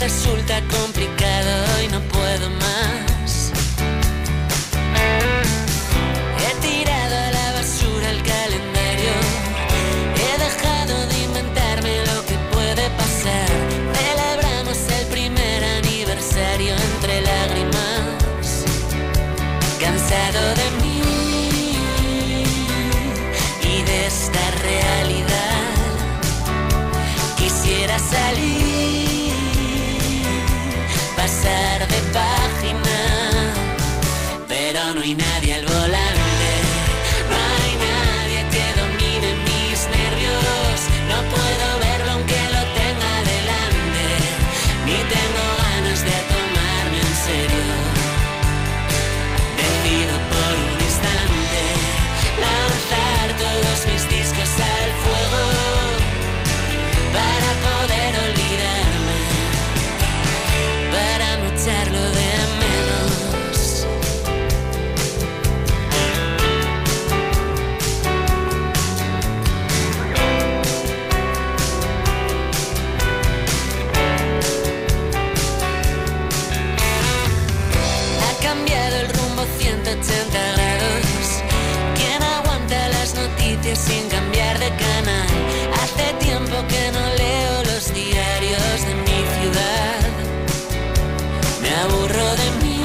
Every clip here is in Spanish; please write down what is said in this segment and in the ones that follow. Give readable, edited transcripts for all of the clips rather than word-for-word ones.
resulta complicado y no puedo más. He tirado a la basura el calendario, he dejado de inventarme lo que puede pasar. Celebramos el primer aniversario entre lágrimas, cansado de mí y de esta realidad. Quisiera salir, pasar de página, pero no hay nadie al volante, no hay nadie que domine mis nervios. No puedo verlo aunque lo tenga delante, ni tengo ganas de tomarme en serio. Decido por un instante lanzar todos mis discos al fuego para poder olvidarme, para no echarlo de menos. Ha cambiado el rumbo 180 grados. ¿Quién aguanta las noticias sin cambiar de canal? Hace tiempo que no leo los diarios de mi ciudad. Me aburro de mí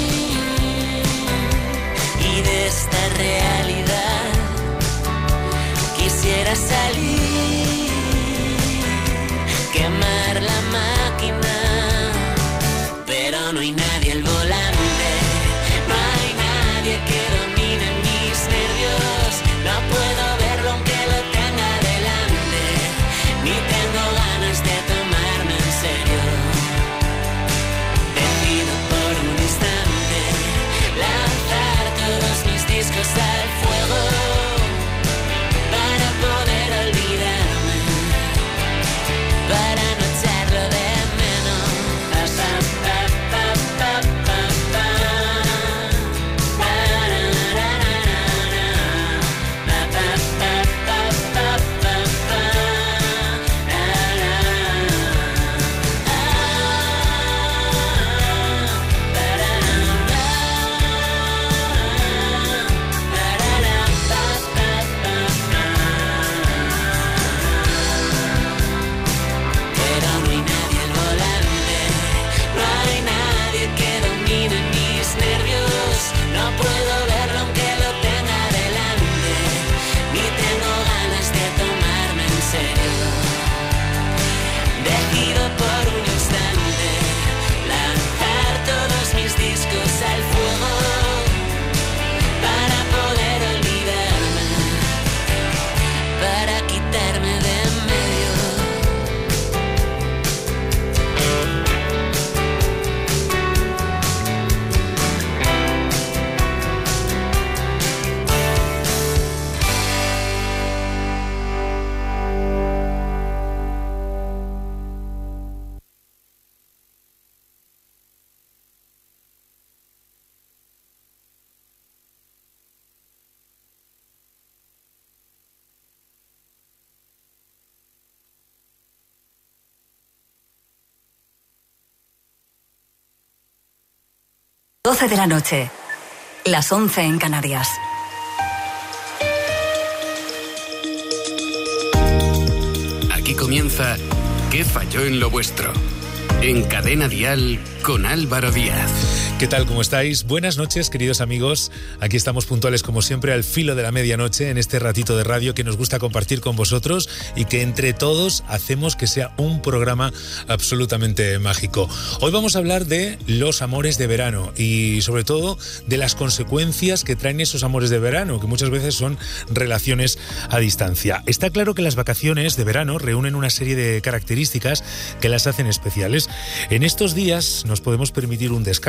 y de esta realidad. Quisiera salir, quemar la máquina, pero no hay nadie al volante, no hay nadie que domine mis nervios. No puedo verlo aunque lo tenga delante, ni tengo ganas de tomarme en serio. Decido por un instante lanzar todos mis discos al fuego para poder olvidarme, para no echarlo de menos. ...12 de la noche, las 11 en Canarias. Aquí comienza ¿Qué falló en lo vuestro? En Cadena Dial con Álvaro Díaz. ¿Qué tal? ¿Cómo estáis? Buenas noches, queridos amigos. Aquí estamos puntuales, como siempre, al filo de la medianoche en este ratito de radio que nos gusta compartir con vosotros y que entre todos hacemos que sea un programa absolutamente mágico. Hoy vamos a hablar de los amores de verano y, sobre todo, de las consecuencias que traen esos amores de verano, que muchas veces son relaciones a distancia. Está claro que las vacaciones de verano reúnen una serie de características que las hacen especiales. En estos días nos podemos permitir un descanso,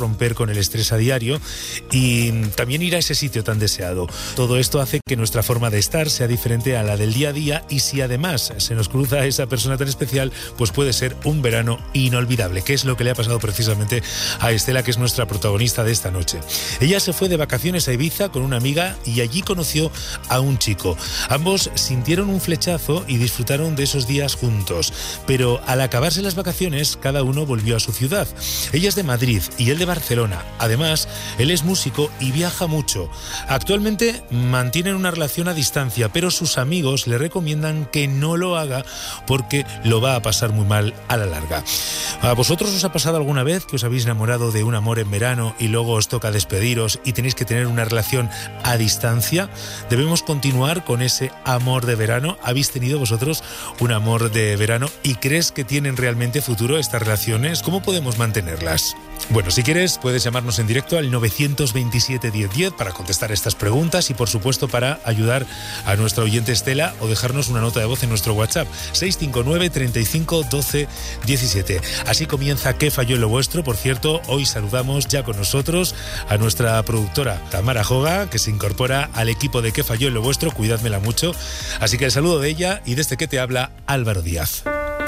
romper con el estrés a diario y también ir a ese sitio tan deseado. Todo esto hace que nuestra forma de estar sea diferente a la del día a día, y si además se nos cruza esa persona tan especial, pues puede ser un verano inolvidable, que es lo que le ha pasado precisamente a Estela, que es nuestra protagonista de esta noche. Ella se fue de vacaciones a Ibiza con una amiga y allí conoció a un chico. Ambos sintieron un flechazo y disfrutaron de esos días juntos, pero al acabarse las vacaciones cada uno volvió a su ciudad. Ella es de Madrid y él de Barcelona. Además, él es músico y viaja mucho. Actualmente mantienen una relación a distancia, pero sus amigos le recomiendan que no lo haga porque lo va a pasar muy mal a la larga. ¿A vosotros os ha pasado alguna vez que os habéis enamorado de un amor en verano y luego os toca despediros y tenéis que tener una relación a distancia? ¿Debemos continuar con ese amor de verano? ¿Habéis tenido vosotros un amor de verano y crees que tienen realmente futuro estas relaciones? ¿Cómo podemos mantenerlas? Bueno, si quieres puedes llamarnos en directo al 927 1010 para contestar estas preguntas y por supuesto para ayudar a nuestra oyente Estela, o dejarnos una nota de voz en nuestro WhatsApp 659 35 12 17. Así comienza ¿Qué falló en lo vuestro? Por cierto, hoy saludamos ya con nosotros a nuestra productora Tamara Joga, que se incorpora al equipo de ¿Qué falló en lo vuestro? Cuidádmela mucho. Así que el saludo de ella y de este que te habla, Álvaro Díaz.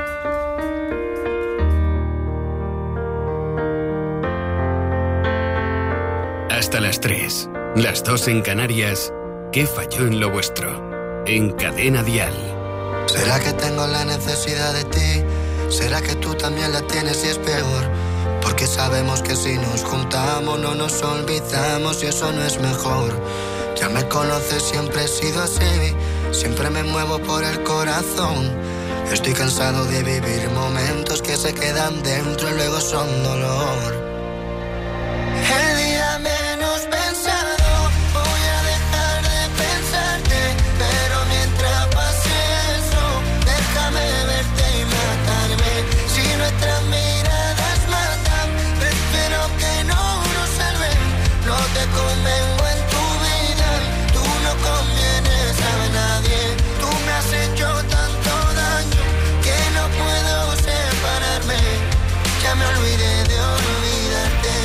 Hasta las 3, las 2 en Canarias. ¿Qué falló en lo vuestro? En Cadena Dial. ¿Será que tengo la necesidad de ti? ¿Será que tú también la tienes y es peor? Porque sabemos que si nos juntamos no nos olvidamos y eso no es mejor. Ya me conoces, siempre he sido así, siempre me muevo por el corazón. Estoy cansado de vivir momentos que se quedan dentro y luego son dolor. El día menos pensado voy a dejar de pensarte, pero mientras pase eso, déjame verte y matarme. Si nuestras miradas matan, prefiero que no nos salven. No te convengo en tu vida, tú no convienes a nadie. Tú me has hecho tanto daño que no puedo separarme. Ya me olvidé de olvidarte.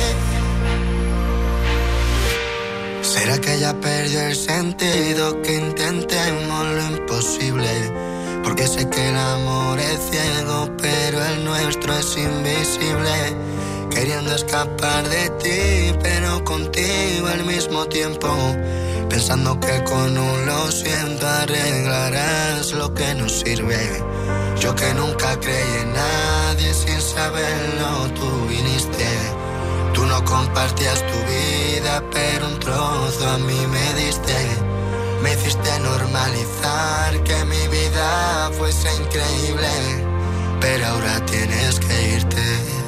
¿Será que ya perdió el sentido? Que intentemos lo imposible. Porque sé que el amor es ciego, pero el nuestro es invisible. Queriendo escapar de ti, pero contigo al mismo tiempo. Pensando que con un lo siento arreglarás lo que nos sirve. Yo que nunca creí en nadie, sin saberlo tú viniste. Tú no compartías tu vida, pero un trozo a mí me diste. Me hiciste normalizar que mi vida fuese increíble, pero ahora tienes que irte.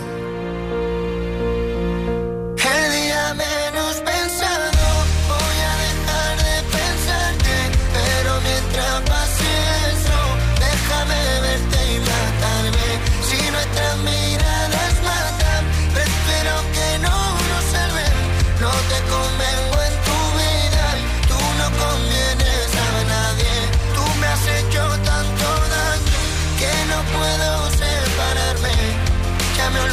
El día menos pensado voy a dejar de pensarte, pero mientras pase eso, déjame verte y matarme. Si nuestras miradas matan, prefiero que no nos salven. No te convengo en tu vida, tú no convienes a nadie. Tú me has hecho tanto daño que no puedo separarme. Ya me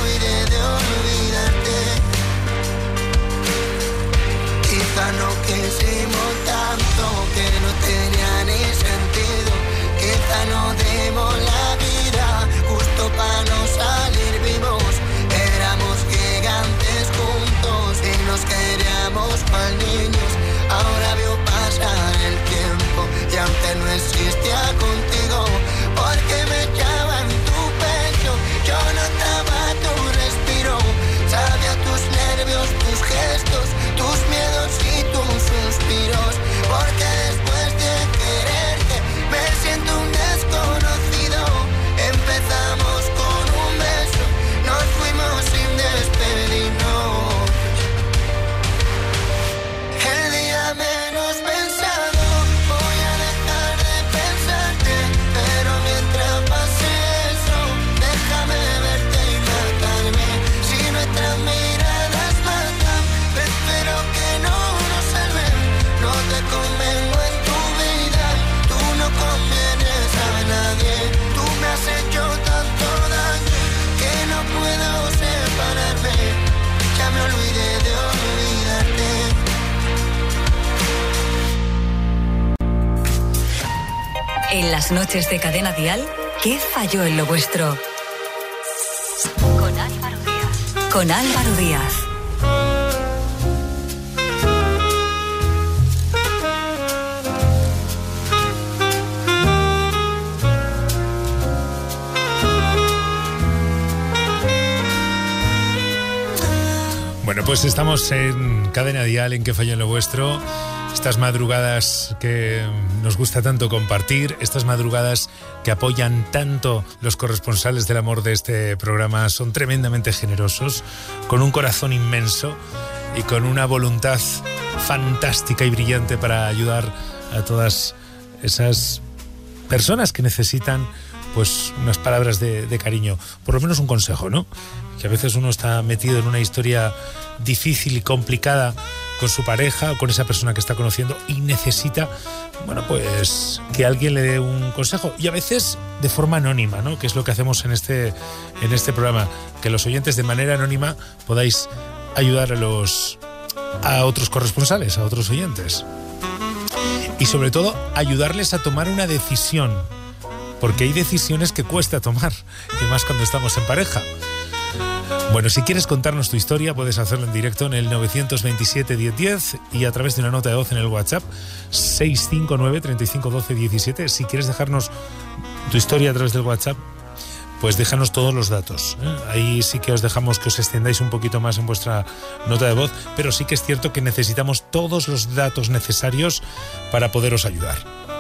En las noches de Cadena Dial, ¿qué falló en lo vuestro? Con Álvaro Díaz. Con Álvaro Díaz. Bueno, pues estamos en Cadena Dial, en ¿Qué falló en lo vuestro? Estas madrugadas que nos gusta tanto compartir, estas madrugadas que apoyan tanto los corresponsales del amor de este programa, son tremendamente generosos, con un corazón inmenso y con una voluntad fantástica y brillante para ayudar a todas esas personas que necesitan pues unas palabras de cariño, por lo menos un consejo, ¿no? Que a veces uno está metido en una historia difícil y complicada con su pareja o con esa persona que está conociendo y necesita, bueno, pues que alguien le dé un consejo, y a veces de forma anónima, ¿no? Que es lo que hacemos en este programa, que los oyentes de manera anónima podáis ayudar a otros corresponsales, a otros oyentes, y sobre todo ayudarles a tomar una decisión, porque hay decisiones que cuesta tomar, y más cuando estamos en pareja. Bueno, si quieres contarnos tu historia, puedes hacerlo en directo en el 927 1010 y a través de una nota de voz en el WhatsApp 659 35 12 17. Si quieres dejarnos tu historia a través del WhatsApp, pues déjanos todos los datos, ¿eh? Ahí sí que os dejamos que os extendáis un poquito más en vuestra nota de voz, pero sí que es cierto que necesitamos todos los datos necesarios para poderos ayudar.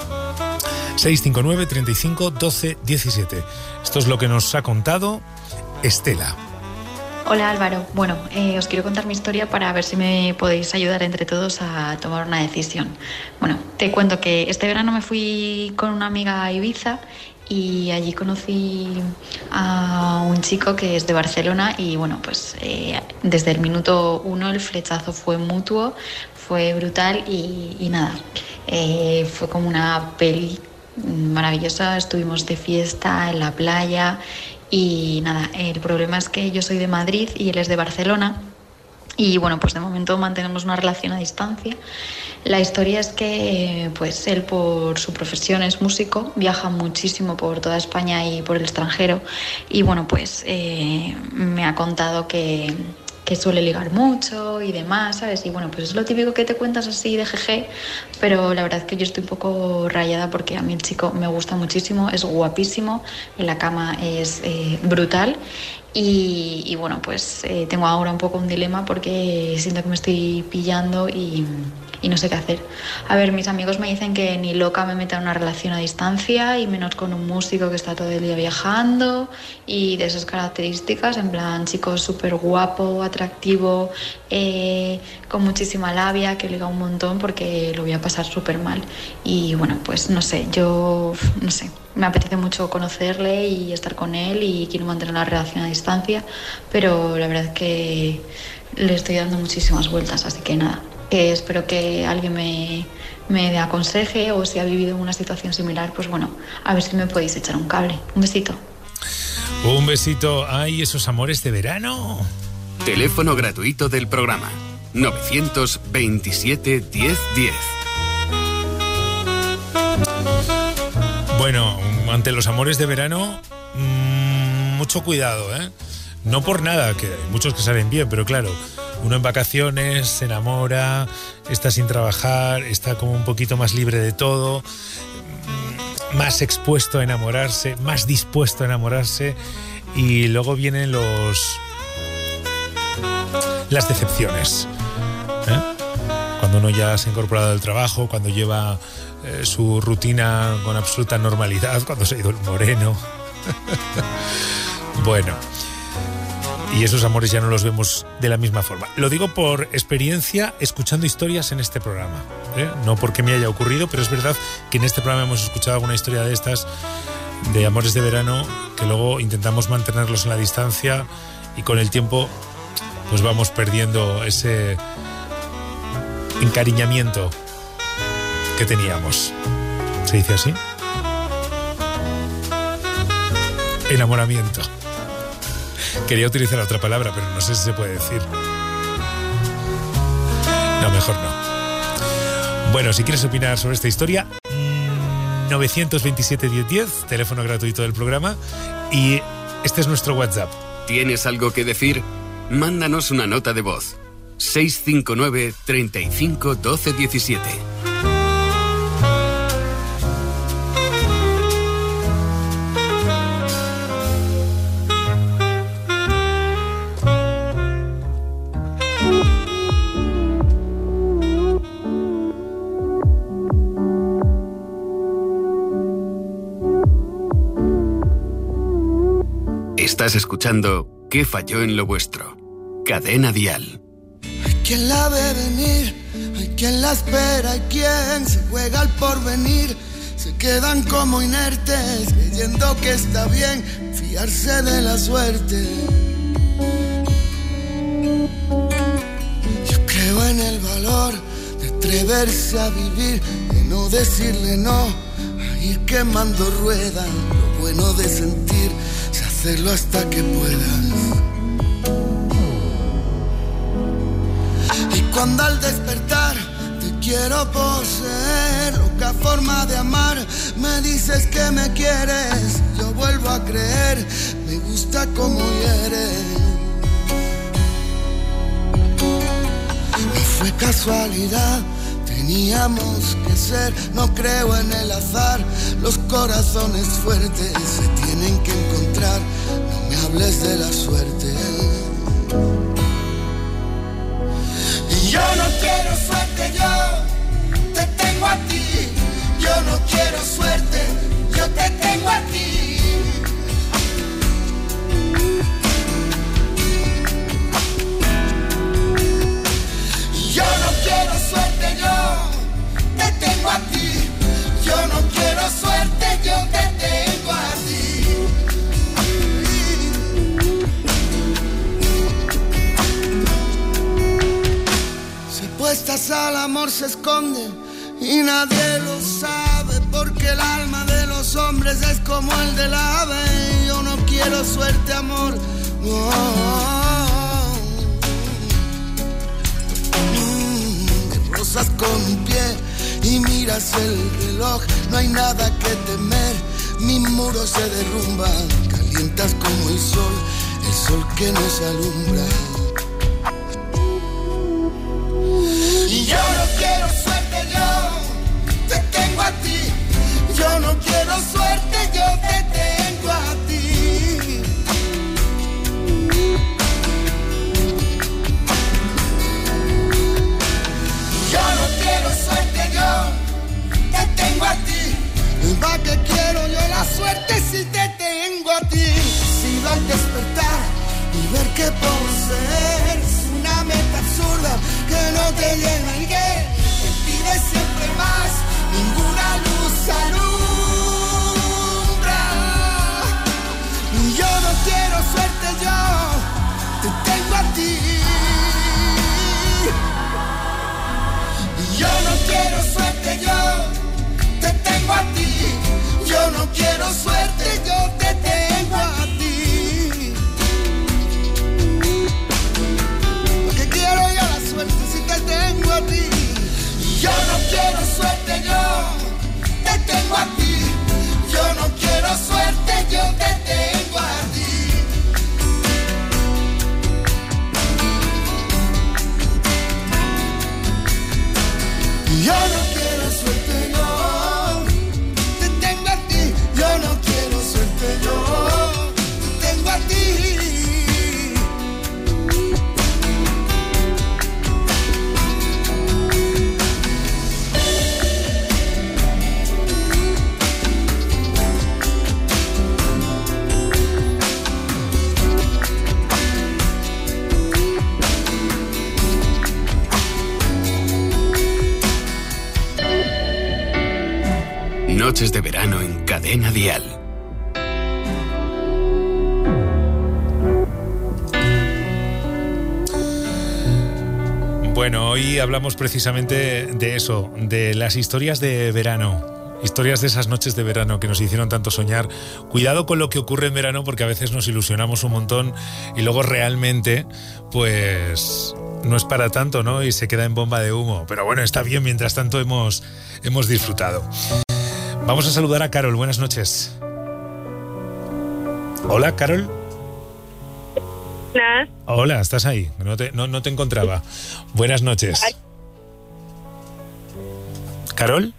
659 35 12 17. Esto es lo que nos ha contado Estela. Hola Álvaro, bueno, os quiero contar mi historia para ver si me podéis ayudar entre todos a tomar una decisión. Bueno, te cuento que este verano me fui con una amiga a Ibiza y allí conocí a un chico que es de Barcelona y bueno, pues desde el minuto 1 el flechazo fue mutuo, fue brutal y nada, fue como una peli maravillosa, estuvimos de fiesta en la playa. Y nada, el problema es que yo soy de Madrid y él es de Barcelona y bueno, pues de momento mantenemos una relación a distancia. La historia es que pues él por su profesión es músico, viaja muchísimo por toda España y por el extranjero y bueno, pues me ha contado que suele ligar mucho y demás, ¿sabes? Y bueno, pues es lo típico que te cuentas así de jeje, pero la verdad es que yo estoy un poco rayada porque a mí el chico me gusta muchísimo, es guapísimo, en la cama es brutal y bueno, pues tengo ahora un poco un dilema porque siento que me estoy pillando y no sé qué hacer. A ver, mis amigos me dicen que ni loca me meta en una relación a distancia y menos con un músico que está todo el día viajando y de esas características, en plan chico súper guapo, atractivo, con muchísima labia, que liga un montón porque lo voy a pasar súper mal. Y bueno, pues no sé, me apetece mucho conocerle y estar con él y quiero mantener la relación a distancia, pero la verdad es que le estoy dando muchísimas vueltas, así que nada. Espero que alguien me aconseje o si ha vivido una situación similar, pues bueno, a ver si me podéis echar un cable. Un besito. Un besito. ¡Ay, esos amores de verano! Teléfono gratuito del programa 927 1010. Bueno, ante los amores de verano, mucho cuidado, ¿eh? No por nada, que hay muchos que salen bien, pero claro, uno en vacaciones se enamora, está sin trabajar, está como un poquito más libre de todo, más expuesto a enamorarse, más dispuesto a enamorarse, y luego vienen las decepciones, ¿eh? Cuando uno ya se ha incorporado al trabajo, cuando lleva su rutina con absoluta normalidad, cuando se ha ido el moreno. Bueno, y esos amores ya no los vemos de la misma forma. Lo digo por experiencia escuchando historias en este programa, ¿eh? No porque me haya ocurrido, pero es verdad que en este programa hemos escuchado alguna historia de estas, de amores de verano, que luego intentamos mantenerlos en la distancia y con el tiempo pues vamos perdiendo ese encariñamiento que teníamos. ¿Se dice así? Enamoramiento. Quería utilizar otra palabra, pero no sé si se puede decir. No, mejor no. Bueno, si quieres opinar sobre esta historia, 927 1010, teléfono gratuito del programa, y este es nuestro WhatsApp. ¿Tienes algo que decir? Mándanos una nota de voz. 659 35 12 17. Estás escuchando ¿Qué falló en lo vuestro? Cadena Dial. Hay quien la ve venir, hay quien la espera, hay quien se juega al porvenir. Se quedan como inertes, creyendo que está bien fiarse de la suerte. Yo creo en el valor de atreverse a vivir, de no decirle no, a ir quemando ruedas. Lo bueno de sentir, sé hacerlo hasta que puedas. Y cuando al despertar te quiero poseer, loca forma de amar, me dices que me quieres, yo vuelvo a creer, me gusta como hieres. No fue casualidad, teníamos que ser, no creo en el azar, los corazones fuertes se tienen que encontrar, no me hables de la suerte. Yo no quiero suerte, yo te tengo a ti. Yo no quiero suerte, yo te tengo a ti. Yo no quiero suerte, yo te tengo a ti. Yo no quiero suerte, yo te tengo a ti. Puestas al amor se esconde y nadie lo sabe, porque el alma de los hombres es como el del ave. Yo no quiero suerte, amor, no. Me rozas con un pie y miras el reloj, no hay nada que temer, mi muro se derrumba, calientas como el sol que nos alumbra. Yo no quiero suerte, yo te tengo a ti. Yo no quiero suerte, yo te tengo a ti. Yo no quiero suerte, yo te tengo a ti. ¿Para qué quiero yo la suerte si te tengo a ti? Si al despertar y ver que poseer es una meta absurda que no te llena y que te pide siempre más, ninguna luz alumbra. Yo no quiero suerte, yo te tengo a ti. Yo no quiero suerte, yo te tengo a ti. Yo no quiero suerte, yo te tengo a ti. Porque quiero yo la suerte si te tengo a ti. Yo no quiero suerte, yo te tengo a ti. Yo no quiero suerte, yo te tengo a ti. Yo no quiero suerte, yo te tengo a ti. Yo no quiero suerte, yo te tengo a ti. Noches de verano en Cadena Dial. Bueno, hoy hablamos precisamente de eso, de las historias de verano. Historias de esas noches de verano que nos hicieron tanto soñar. Cuidado con lo que ocurre en verano, porque a veces nos ilusionamos un montón y luego realmente, pues, no es para tanto, ¿no? Y se queda en bomba de humo. Pero bueno, está bien, mientras tanto hemos disfrutado. Vamos a saludar a Carol. Buenas noches. Hola, Carol. Hola, ¿estás ahí? No te encontraba. Buenas noches. ¿Carol?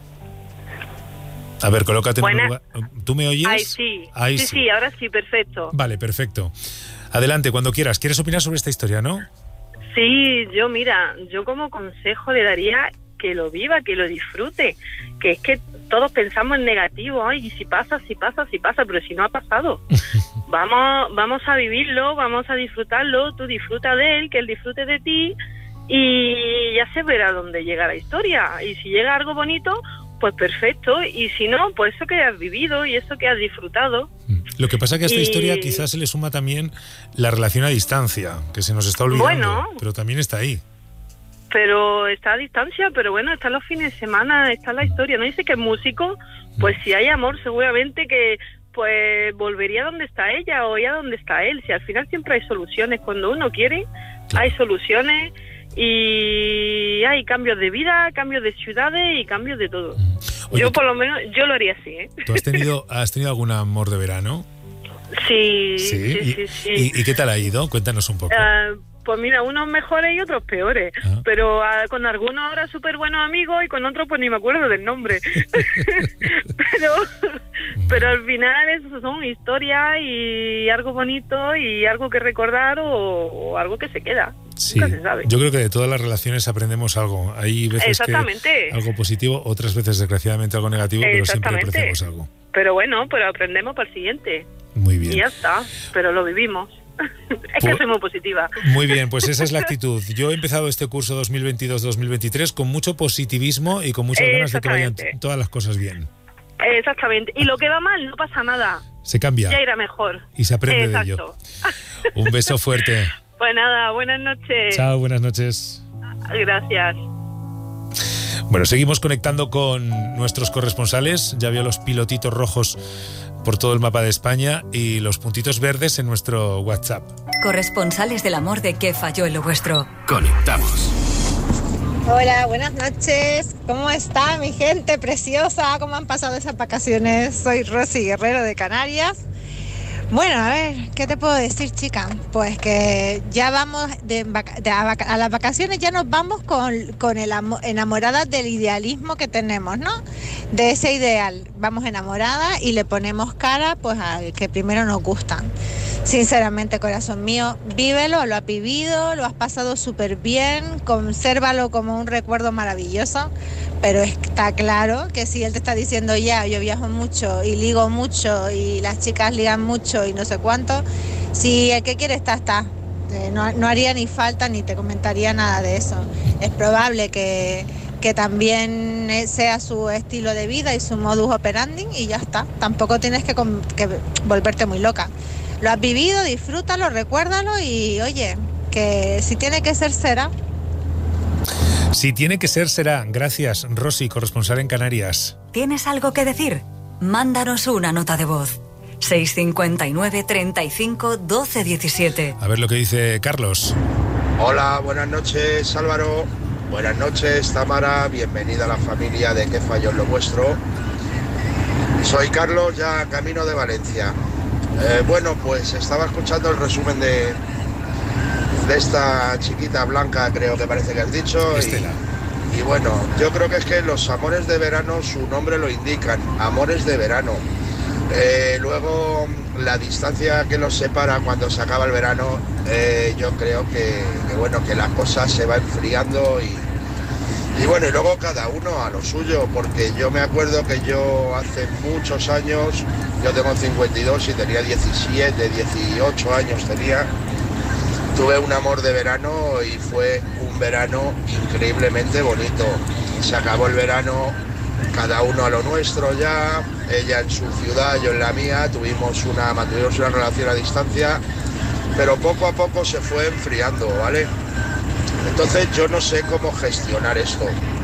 A ver, colócate en un lugar. ¿Tú me oyes? Sí, ahora sí, perfecto. Vale, perfecto. Adelante, cuando quieras. ¿Quieres opinar sobre esta historia, no? Sí, yo como consejo le daría que lo viva, que lo disfrute, que es que todos pensamos en negativo, ay, y si pasa, pero si no ha pasado. Vamos a vivirlo, vamos a disfrutarlo, tú disfruta de él, que él disfrute de ti, y ya se verá dónde llega la historia. Y si llega algo bonito, pues perfecto, y si no, pues eso que has vivido y eso que has disfrutado. Lo que pasa es que a esta historia quizás se le suma también la relación a distancia, que se nos está olvidando, pero también está ahí. Pero está a distancia, pero bueno, están los fines de semana, está la historia. No dice que es músico, pues si hay amor, seguramente que pues volvería donde está ella o ella donde está él. Si al final siempre hay soluciones, cuando uno quiere, hay soluciones y hay cambios de vida, cambios de ciudades y cambios de todo. Oye, yo por lo menos, yo lo haría así, ¿eh? ¿Tú has tenido algún amor de verano? Sí. ¿Y qué tal ha ido? Cuéntanos un poco. Pues mira, unos mejores y otros peores, pero con algunos ahora súper buenos amigos y con otros pues ni me acuerdo del nombre. pero al final eso son historias y algo bonito y algo que recordar o algo que se queda. Sí, se sabe. Yo creo que de todas las relaciones aprendemos algo. Hay veces que algo positivo, otras veces desgraciadamente algo negativo, pero siempre aprendemos algo. Pero bueno, aprendemos para el siguiente. Muy bien. Y ya está, pero lo vivimos. Es que soy muy positiva. Muy bien, pues esa es la actitud. Yo he empezado este curso 2022-2023 con mucho positivismo y con muchas ganas de que vayan todas las cosas bien. Exactamente. Y lo que va mal, no pasa nada. Se cambia. Ya irá mejor. Y se aprende de ello. Un beso fuerte. Pues nada, buenas noches. Chao, buenas noches. Gracias. Bueno, seguimos conectando con nuestros corresponsales. Ya veo los pilotitos rojos por todo el mapa de España y los puntitos verdes en nuestro WhatsApp. Corresponsales del amor de ¿Qué falló en lo vuestro? Conectamos. Hola, buenas noches. ¿Cómo está mi gente preciosa? ¿Cómo han pasado esas vacaciones? Soy Rosy Guerrero de Canarias. Bueno, a ver, ¿qué te puedo decir, chica? Pues que ya vamos a las vacaciones, ya nos vamos con el enamoradas del idealismo que tenemos, ¿no? De ese ideal. Vamos enamoradas y le ponemos cara pues al que primero nos gusta. Sinceramente, corazón mío, vívelo, lo has vivido, lo has pasado súper bien, consérvalo como un recuerdo maravilloso, pero está claro que si él te está diciendo ya, yo viajo mucho y ligo mucho y las chicas ligan mucho y no sé cuánto, si el que quiere está. No haría ni falta ni te comentaría nada de eso. Es probable que también sea su estilo de vida y su modus operandi y ya está. Tampoco tienes que volverte muy loca. Lo has vivido, disfrútalo, recuérdalo y oye, que si tiene que ser, será. Si tiene que ser, será. Gracias, Rosy, corresponsal en Canarias. ¿Tienes algo que decir? Mándanos una nota de voz. 659 35 12 17. A ver lo que dice Carlos. Hola, buenas noches, Álvaro. Buenas noches, Tamara. Bienvenida a la familia de ¿Qué falló en lo vuestro? Soy Carlos, ya camino de Valencia. Bueno, pues estaba escuchando el resumen de esta chiquita Blanca, creo que parece que has dicho. Y bueno, yo creo que es que los amores de verano, su nombre lo indican, amores de verano. Luego, la distancia que los separa cuando se acaba el verano, yo creo que la cosa se va enfriando y bueno, y luego cada uno a lo suyo, porque yo me acuerdo que yo hace muchos años, yo tengo 52 y tenía 17, 18 años tenía, tuve un amor de verano y fue un verano increíblemente bonito. Se acabó el verano, cada uno a lo nuestro ya, ella en su ciudad, yo en la mía, mantuvimos una relación a distancia, pero poco a poco se fue enfriando, ¿vale? Entonces yo no sé cómo gestionar esto.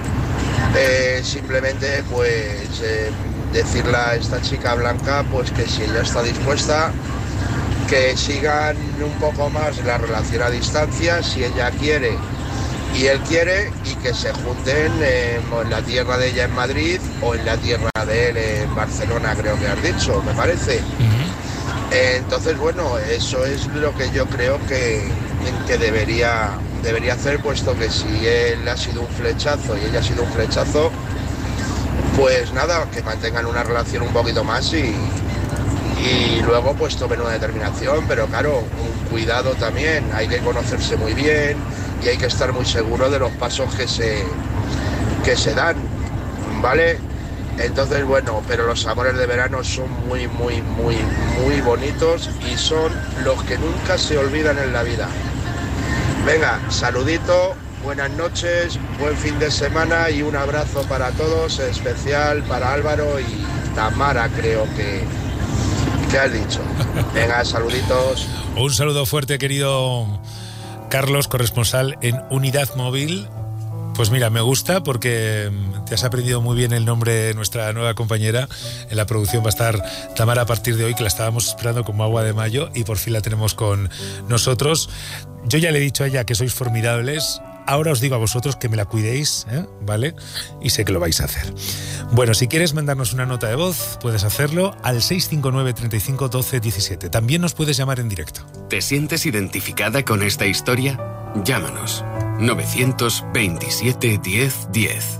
Simplemente pues decirle a esta chica Blanca pues que si ella está dispuesta, que sigan un poco más la relación a distancia, si ella quiere y él quiere y que se junten en la tierra de ella en Madrid o en la tierra de él en Barcelona, creo que has dicho, me parece. Entonces, bueno, eso es lo que yo creo que debería hacer, puesto que si él ha sido un flechazo y ella ha sido un flechazo, pues nada, que mantengan una relación un poquito más y luego pues tomen una determinación, pero claro, un cuidado también, hay que conocerse muy bien y hay que estar muy seguro de los pasos que se dan, ¿vale? Entonces, bueno, pero los amores de verano son muy, muy, muy, muy bonitos y son los que nunca se olvidan en la vida. Venga, saludito, buenas noches, buen fin de semana y un abrazo para todos, especial para Álvaro y Tamara, creo que has dicho. Venga, saluditos. Un saludo fuerte, querido Carlos, corresponsal en Unidad Móvil. Pues mira, me gusta porque te has aprendido muy bien el nombre de nuestra nueva compañera. En la producción va a estar Tamara a partir de hoy, que la estábamos esperando como agua de mayo y por fin la tenemos con nosotros. Yo ya le he dicho a ella que sois formidables. Ahora os digo a vosotros que me la cuidéis, ¿vale? Y sé que lo vais a hacer. Bueno, si quieres mandarnos una nota de voz, puedes hacerlo al 659 35 12 17. También nos puedes llamar en directo. ¿Te sientes identificada con esta historia? Llámanos. 927 10 10.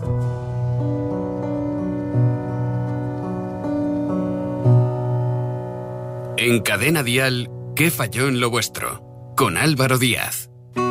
En Cadena Dial, ¿qué falló en lo vuestro? Con Álvaro Díaz.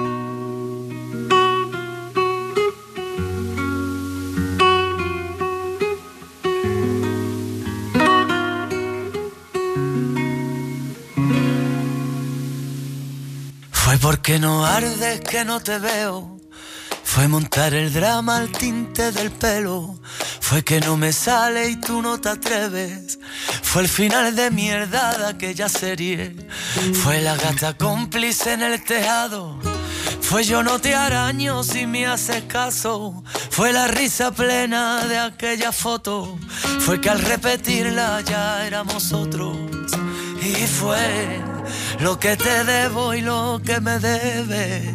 Fue porque no ardes que no te veo, fue montar el drama al tinte del pelo, fue que no me sale y tú no te atreves, fue el final de mierda de aquella serie, fue la gata cómplice en el tejado, fue yo no te araño si me haces caso, fue la risa plena de aquella foto, fue que al repetirla ya éramos otros, y fue lo que te debo y lo que me debes.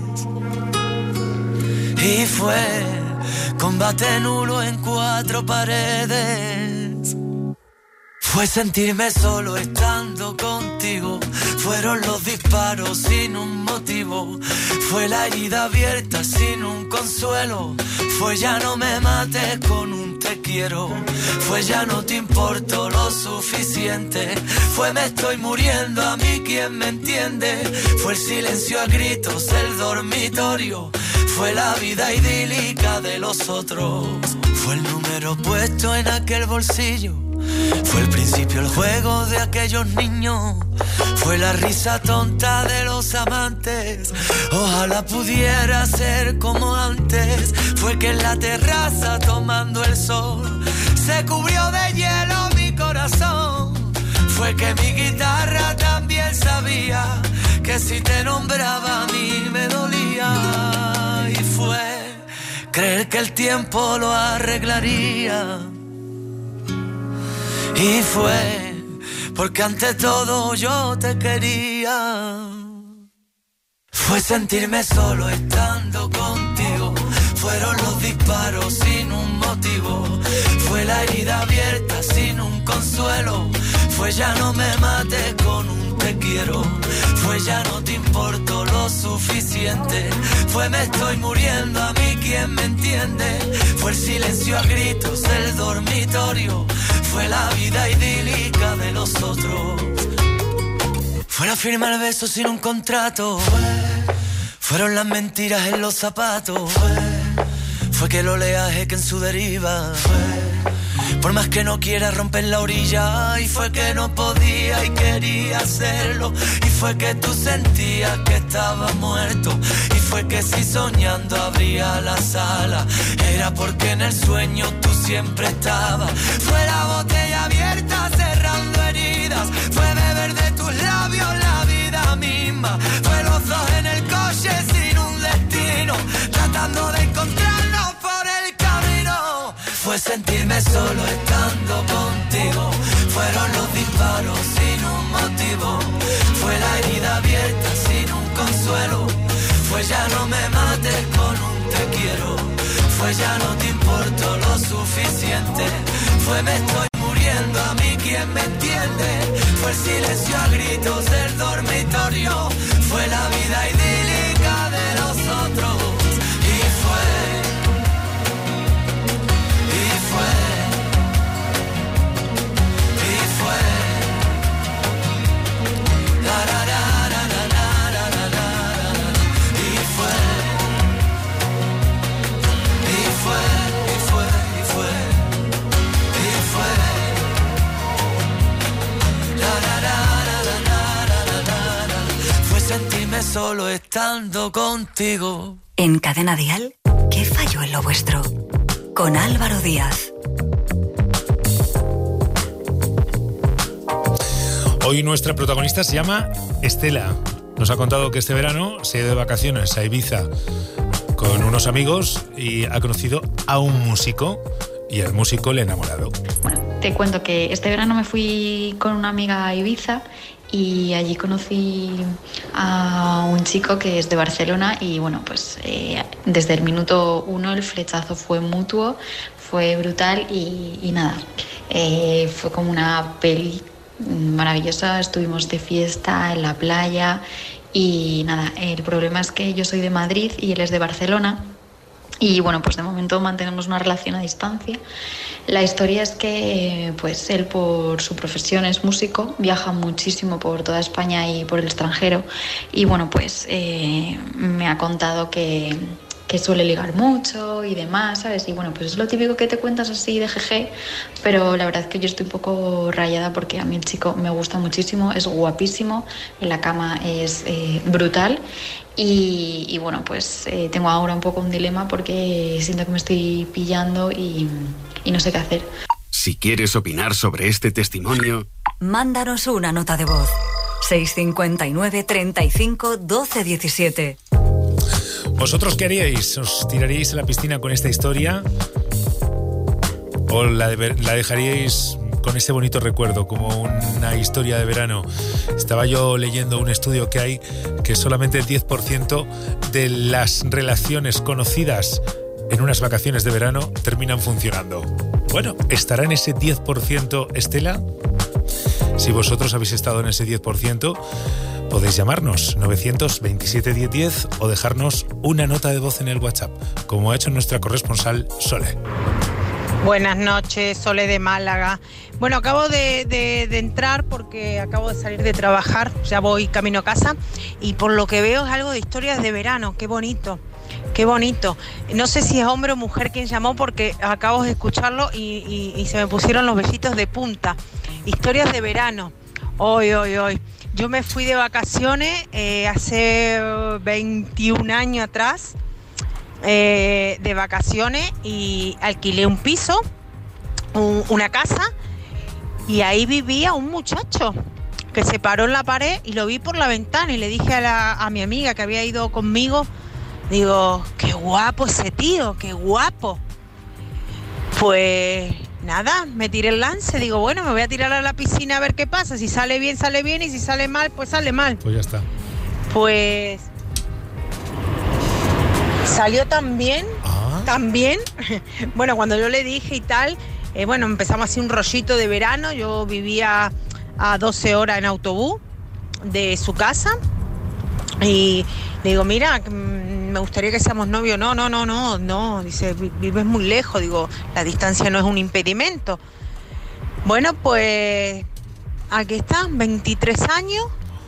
Y fue combate nulo en 4 paredes. Fue sentirme solo estando contigo. Fueron los disparos sin un motivo. Fue la herida abierta sin un consuelo. Fue ya no me mates con un te quiero. Fue ya no te importo lo suficiente. Fue me estoy muriendo, a mí quien me entiende. Fue el silencio a gritos, el dormitorio. Fue la vida idílica de los otros. Fue el número puesto en aquel bolsillo. Fue el principio, el juego de aquellos niños. Fue la risa tonta de los amantes. Ojalá pudiera ser como antes. Fue que en la terraza tomando el sol se cubrió de hielo mi corazón. Fue que mi guitarra también sabía que si te nombraba a mí me dolía. Y fue creer que el tiempo lo arreglaría. Y fue porque ante todo yo te quería. Fue sentirme solo estando contigo. Fueron los disparos sin un motivo. Fue la herida abierta sin un consuelo. Fue ya no me mates con un te quiero. Fue ya no te importo lo suficiente. Fue me estoy muriendo, a mí quien me entiende. Fue el silencio a gritos, el dormitorio. Fue la vida idílica de los otros. Fue la firma el beso sin un contrato. Fueron las mentiras en los zapatos. Fue que el oleaje que en su deriva. Por más que no quiera romper la orilla. Y fue que no podía y quería hacerlo. Y fue que tú sentías que estaba muerto. Y fue que si soñando abría la sala era porque en el sueño tú siempre estabas. Fue la botella abierta cerrando heridas. Fue beber de tus labios la vida misma. Fue los dos en el coche sin un destino, tratando de encontrarnos por el camino. Fue sentirme solo estando contigo. Fueron los disparos sin un motivo. Fue la herida abierta sin un consuelo. Fue ya no me mates con un te fue ya no te importo lo suficiente, fue me estoy muriendo, a mí quien me entiende, fue el silencio a gritos del dormitorio, fue la vida idílica de nosotros, y fue la la la la la la la la la, y fue la la la la la la la, fue sentirme solo estando contigo. En Cadena Dial, ¿qué falló en lo vuestro? Con Álvaro Díaz. Hoy nuestra protagonista se llama Estela. Nos ha contado que este verano se ha ido de vacaciones a Ibiza con unos amigos y ha conocido a un músico y el músico le ha enamorado. Bueno, te cuento que este verano me fui con una amiga a Ibiza y allí conocí a un chico que es de Barcelona y bueno, pues desde el minuto 1 el flechazo fue mutuo, fue brutal y nada, fue como una peli maravillosa, estuvimos de fiesta en la playa y nada, el problema es que yo soy de Madrid y él es de Barcelona y bueno, pues de momento mantenemos una relación a distancia. La historia es que pues él por su profesión es músico, viaja muchísimo por toda España y por el extranjero y bueno, pues me ha contado que suele ligar mucho y demás, ¿sabes? Y bueno, pues es lo típico que te cuentas así de jeje, pero la verdad es que yo estoy un poco rayada porque a mí el chico me gusta muchísimo, es guapísimo, en la cama es brutal y bueno, pues tengo ahora un poco un dilema porque siento que me estoy pillando y no sé qué hacer. Si quieres opinar sobre este testimonio, mándanos una nota de voz. 659 35 12 17. ¿Vosotros qué haríais? ¿Os tiraríais a la piscina con esta historia? ¿O la dejaríais con ese bonito recuerdo como una historia de verano? Estaba yo leyendo un estudio que hay que solamente el 10% de las relaciones conocidas en unas vacaciones de verano terminan funcionando. Bueno, ¿estará en ese 10% Estela? Si vosotros habéis estado en ese 10%, podéis llamarnos 927 10 10 o dejarnos una nota de voz en el WhatsApp, como ha hecho nuestra corresponsal Sole. Buenas noches, Sole de Málaga. Bueno, acabo de entrar porque acabo de salir de trabajar, ya voy camino a casa y por lo que veo es algo de historias de verano, qué bonito. Qué bonito. No sé si es hombre o mujer quien llamó porque acabo de escucharlo y se me pusieron los vellitos de punta. Historias de verano. Hoy. Yo me fui de vacaciones hace 21 años atrás, de vacaciones y alquilé un piso, una casa y ahí vivía un muchacho que se paró en la pared y lo vi por la ventana y le dije a mi amiga que había ido conmigo, digo, qué guapo ese tío, qué guapo. Pues nada, me tiré el lance, digo, bueno, me voy a tirar a la piscina a ver qué pasa, si sale bien y si sale mal, pues sale mal. Pues ya está. Pues salió tan bien, bueno, cuando yo le dije y tal, bueno, empezamos así un rollito de verano, yo vivía a 12 horas en autobús de su casa y le digo, mira, me gustaría que seamos novios. No, dice, vives muy lejos. Digo, la distancia no es un impedimento. Bueno, pues aquí está, 23 años,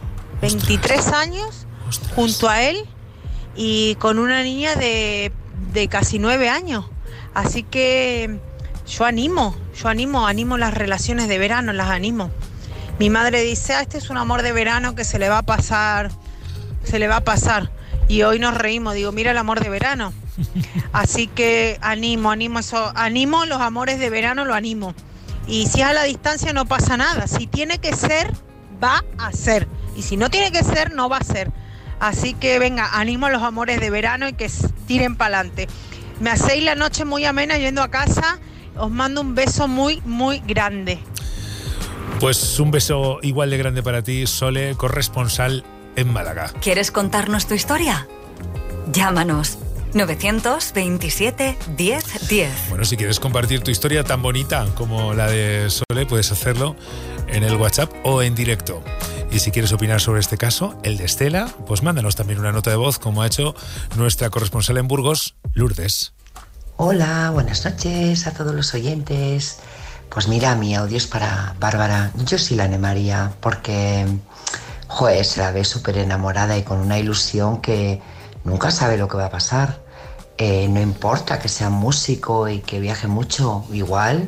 junto a él y con una niña de casi 9 años. Así que yo animo las relaciones de verano, las animo. Mi madre dice, este es un amor de verano que se le va a pasar. Y hoy nos reímos, digo, mira el amor de verano. Así que animo eso, animo los amores de verano, lo animo. Y si es a la distancia no pasa nada, si tiene que ser, va a ser. Y si no tiene que ser, no va a ser. Así que venga, animo a los amores de verano y que tiren para adelante. Me hacéis la noche muy amena yendo a casa, os mando un beso muy, muy grande. Pues un beso igual de grande para ti, Sole, corresponsal en Málaga. ¿Quieres contarnos tu historia? Llámanos 927 10 10. Bueno, si quieres compartir tu historia tan bonita como la de Sole, puedes hacerlo en el WhatsApp o en directo. Y si quieres opinar sobre este caso, el de Estela, pues mándanos también una nota de voz, como ha hecho nuestra corresponsal en Burgos, Lourdes. Hola, buenas noches a todos los oyentes. Pues mira, mi audio es para Bárbara. Yo sí la animaría porque, se la ve súper enamorada y con una ilusión que nunca sabe lo que va a pasar. No importa que sea músico y que viaje mucho, igual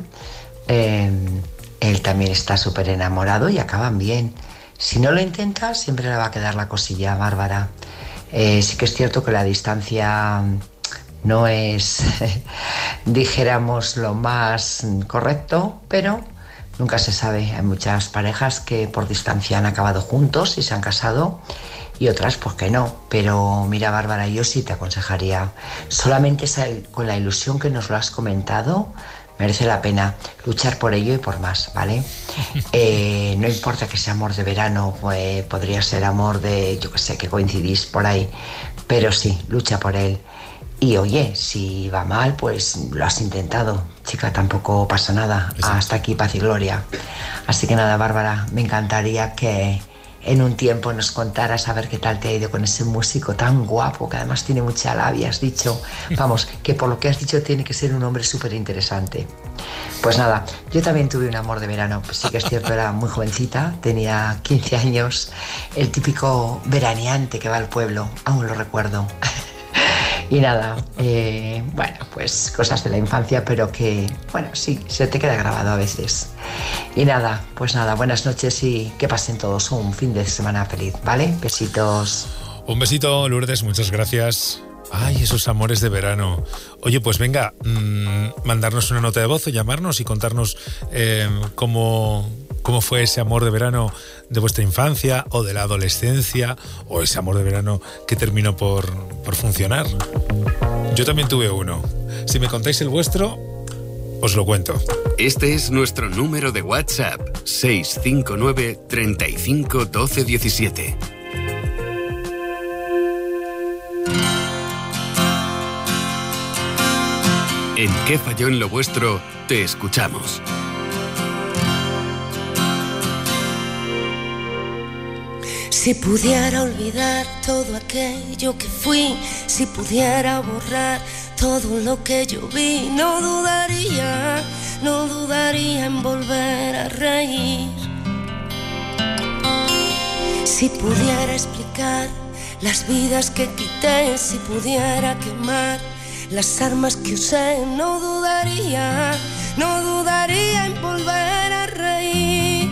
él también está súper enamorado y acaban bien. Si no lo intenta, siempre le va a quedar la cosilla, Bárbara. Sí que es cierto que la distancia no es, dijéramos, lo más correcto, pero nunca se sabe. Hay muchas parejas que por distancia han acabado juntos y se han casado, y otras pues que no. Pero mira, Bárbara, yo sí te aconsejaría, solamente con la ilusión que nos lo has comentado, merece la pena luchar por ello y por más, ¿vale? No importa que sea amor de verano, podría ser amor de, yo que sé, que coincidís por ahí, pero sí, lucha por él. Y oye, si va mal, pues lo has intentado, chica, tampoco pasa nada. Hasta aquí paz y gloria. Así que nada, Bárbara, me encantaría que en un tiempo nos contaras a ver qué tal te ha ido con ese músico tan guapo, que además tiene mucha labia, has dicho. Vamos, que por lo que has dicho tiene que ser un hombre súper interesante. Pues nada, yo también tuve un amor de verano, pues sí que es cierto, era muy jovencita, tenía 15 años, el típico veraneante que va al pueblo, aún lo recuerdo. Y nada, pues cosas de la infancia, pero que, sí, se te queda grabado a veces. Y nada, pues nada, buenas noches y que pasen todos un fin de semana feliz, ¿vale? Besitos. Un besito, Lourdes, muchas gracias. Ay, esos amores de verano. Oye, pues venga, mandarnos una nota de voz o llamarnos y contarnos cómo fue ese amor de verano de vuestra infancia o de la adolescencia, o ese amor de verano que terminó por funcionar. Yo también tuve uno. Si me contáis el vuestro, os lo cuento. Este es nuestro número de WhatsApp: 659 35 12 17. ¿En qué falló en lo vuestro? Te escuchamos. Si pudiera olvidar todo aquello que fui, si pudiera borrar todo lo que yo vi, no dudaría en volver a reír. Si pudiera explicar las vidas que quité, si pudiera quemar las armas que usé, no dudaría en volver a reír.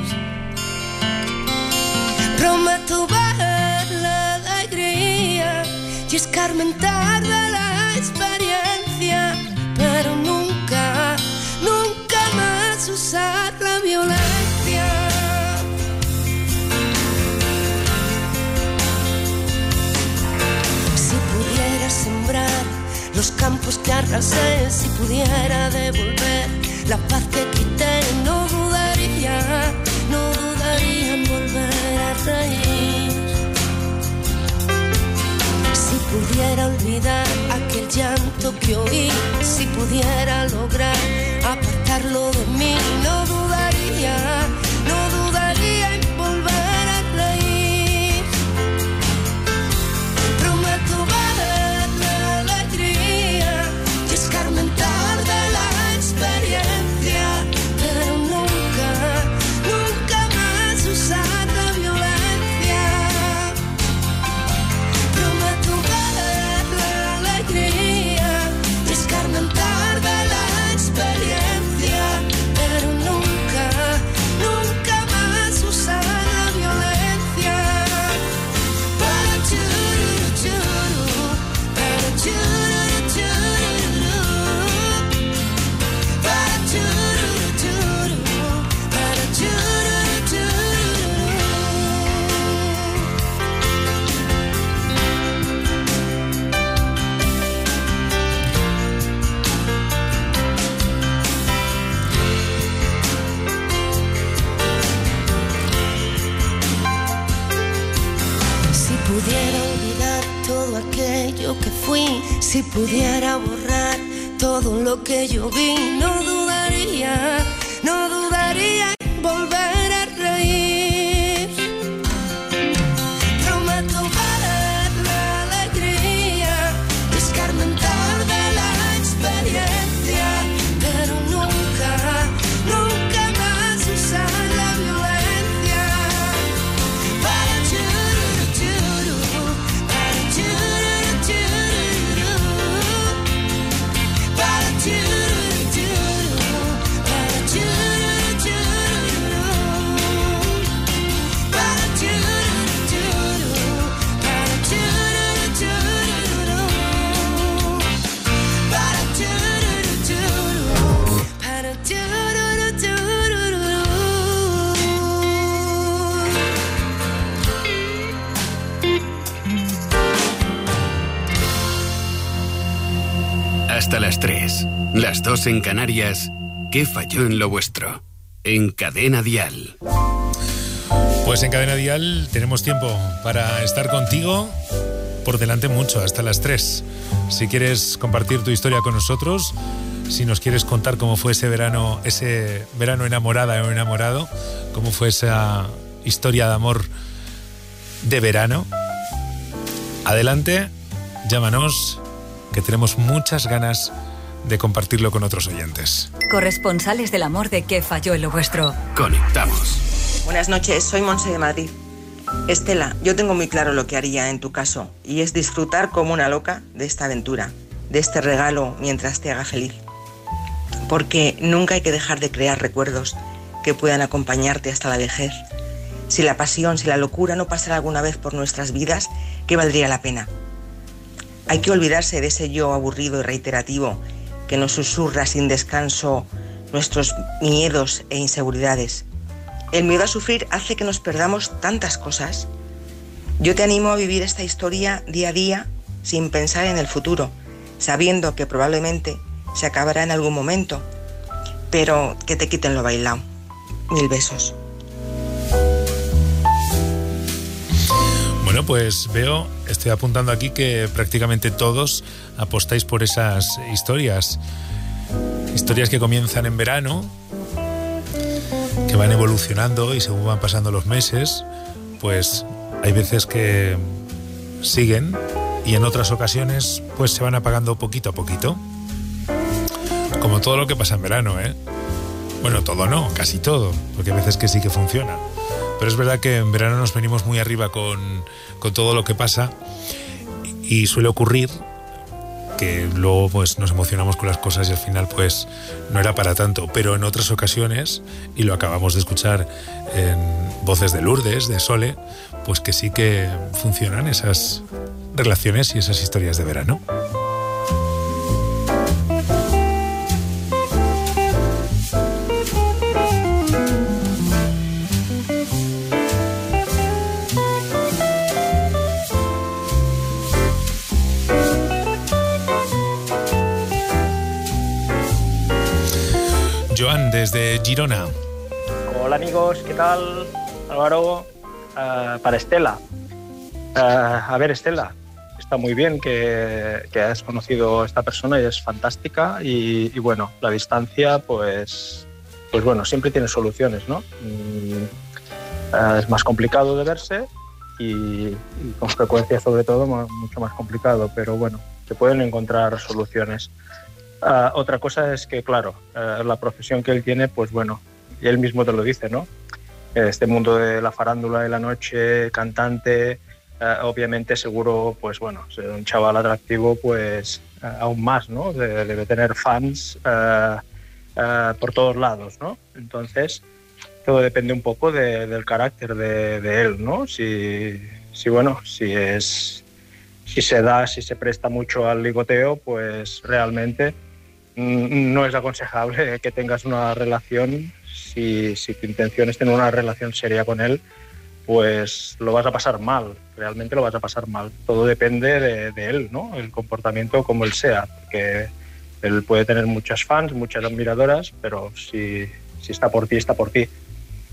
Prometo ver la alegría y escarmentar de la experiencia, pero nunca más usar la violencia. Si pudiera sembrar los campos que arrasé, si pudiera devolver la paz que quité, no dudaría en volver a reír. Si pudiera olvidar aquel llanto que oí, si pudiera lograr apartarlo de mí, no dudaría en volver a reír. Prometo ver la alegría y escarmentar de la experiencia, pero nunca más usar la violencia. Prometo ver la alegría y escarmentar de la experiencia, pero nunca más usar la violencia. Para churu, churu, para churu, churu, para churu, churu, para churu, churu. Si pudiera olvidar todo aquello que fui, si pudiera borrar todo lo que yo vi, no dudaría en volver a reír. Prometo ver la alegría, escarmentar de la experiencia, pero nunca más usar la violencia. Para chururu, para chururu, para chururu, para chururu, para chururu, para chururu, para chururu, para Hasta las 3, las 2 en Canarias. ¿Qué falló en lo vuestro? En Cadena Dial. Pues en Cadena Dial tenemos tiempo para estar contigo por delante mucho, hasta las 3. Si quieres compartir tu historia con nosotros, si nos quieres contar cómo fue ese verano enamorada o enamorado, cómo fue esa historia de amor de verano, adelante, llámanos, que tenemos muchas ganas de compartirlo con otros oyentes. Corresponsales del amor de ¿Qué falló en lo vuestro? Conectamos. Buenas noches, soy Monse de Madrid. Estela, yo tengo muy claro lo que haría en tu caso, y es disfrutar como una loca de esta aventura, de este regalo mientras te haga feliz. Porque nunca hay que dejar de crear recuerdos que puedan acompañarte hasta la vejez. Si la pasión, si la locura no pasara alguna vez por nuestras vidas, ¿qué valdría la pena? Hay que olvidarse de ese yo aburrido y reiterativo que nos susurra sin descanso nuestros miedos e inseguridades. El miedo a sufrir hace que nos perdamos tantas cosas. Yo te animo a vivir esta historia día a día sin pensar en el futuro, sabiendo que probablemente se acabará en algún momento, pero que te quiten lo bailado. 1000 besos. Bueno, pues estoy apuntando aquí que prácticamente todos apostáis por esas historias que comienzan en verano, que van evolucionando y según van pasando los meses, pues hay veces que siguen y en otras ocasiones pues se van apagando poquito a poquito, como todo lo que pasa en verano, ¿eh? Bueno, todo no, casi todo, porque hay veces que sí que funciona. Pero es verdad que en verano nos venimos muy arriba con todo lo que pasa y suele ocurrir que luego pues nos emocionamos con las cosas y al final pues no era para tanto. Pero en otras ocasiones, y lo acabamos de escuchar en voces de Lourdes, de Sole, pues que sí que funcionan esas relaciones y esas historias de verano. Joan, desde Girona. Hola amigos, ¿qué tal? Álvaro, para Estela. A ver, Estela, está muy bien que has conocido a esta persona y es fantástica y bueno, la distancia pues bueno, siempre tiene soluciones, ¿no? Es más complicado de verse y con frecuencia sobre todo mucho más complicado, pero bueno, se pueden encontrar soluciones. Otra cosa es que, claro, la profesión que él tiene, pues bueno, y él mismo te lo dice, ¿no? Este mundo de la farándula de la noche, cantante, obviamente seguro, pues bueno, ser un chaval atractivo, pues aún más, ¿no? Debe tener fans por todos lados, ¿no? Entonces, todo depende un poco del carácter de él, ¿no? Si se presta mucho al ligoteo, pues realmente no es aconsejable que tengas una relación. Si tu intención es tener una relación seria con él, pues lo vas a pasar mal, realmente lo vas a pasar mal. Todo depende de él, ¿no? El comportamiento como él sea, porque él puede tener muchas fans, muchas admiradoras, pero si está por ti, está por ti.